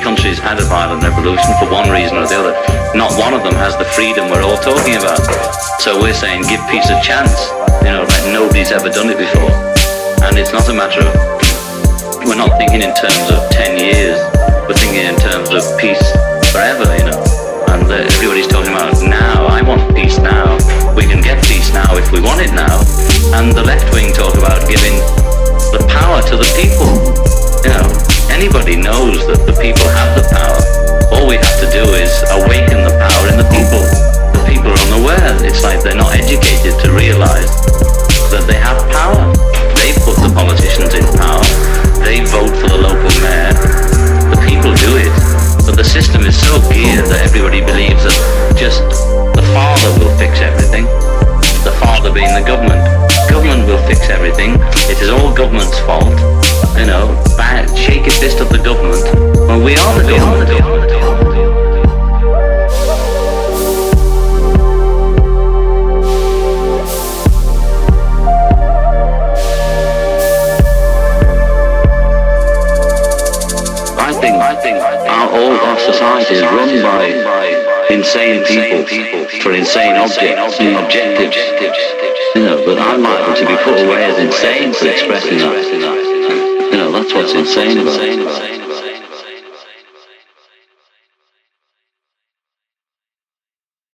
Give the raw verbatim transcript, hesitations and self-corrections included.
countries had a violent revolution for one reason or the other. Not one of them has the freedom we're all talking about. So we're saying give peace a chance, you know, like nobody's ever done it before. And it's not a matter of, we're not thinking in terms of ten years, we're thinking in terms of peace forever, you know. And uh, everybody's talking about now, I want peace now. We can get peace now if we want it now. And the left wing talk about giving the power to the people. You know, anybody knows that the people have the power. All we have to do is awaken the power in the people. The people are unaware. It's like they're not educated to realize that they have power. They put the politicians in power. They vote for the local mayor. The people do it. But the system is so geared that everybody believes that just the father will fix everything. The father being the government. Government will fix everything. It is all government's fault. You know, bad, shake a fist at the government. Well, we are the government. I think, I think our, all our society is run by insane people for insane objects and objectives. You know, but I'm liable to be put away as insane for expressing that. You know, that's what's insane about it.